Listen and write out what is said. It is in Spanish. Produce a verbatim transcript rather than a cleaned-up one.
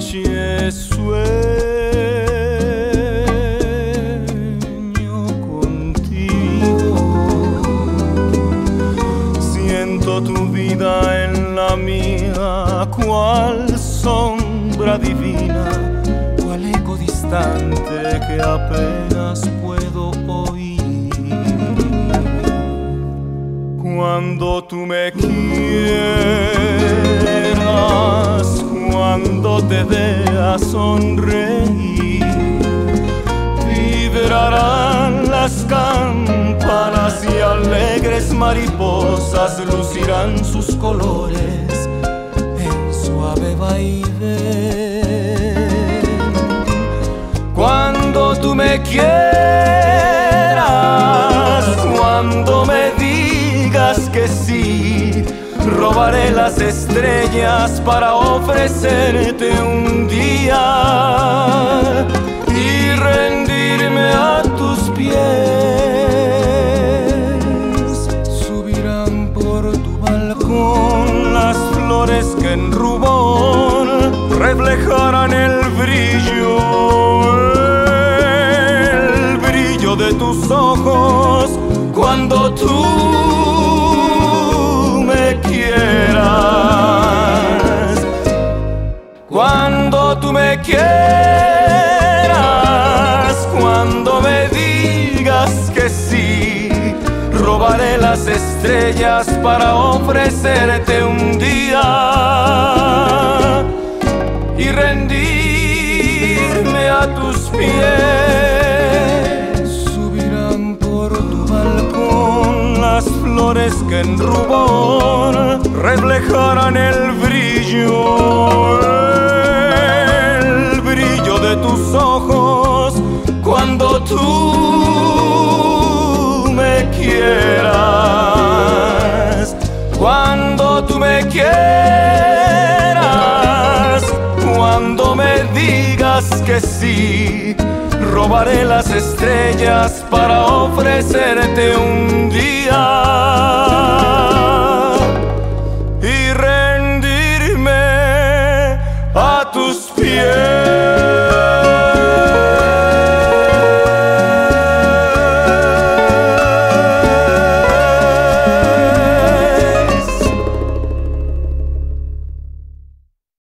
noche sueño contigo, siento tu vida en la mía, cual sombra divina, cual eco distante que apenas puedo oír. Cuando tú me quieras, cuando te veas sonreír, vibrarán las campanas y alegres mariposas lucirán sus colores en suave vaivén. Cuando tú me quieras, cuando me digas que sí, robaré las estrellas para ofrecerte un día y rendirme a tus pies. Subirán por tu balcón las flores que en rubor reflejarán el brillo, el brillo de tus ojos. Cuando tú me quieras, cuando tú me quieras, cuando me digas que sí, robaré las estrellas para ofrecerte un día y rendirme a tus pies. Subirán por tu balcón las flores que en rubor reflejarán el brillo, el brillo de tus ojos. Cuando tú me quieras, cuando tú me quieras, cuando me digas que sí, robaré las estrellas para ofrecerte un día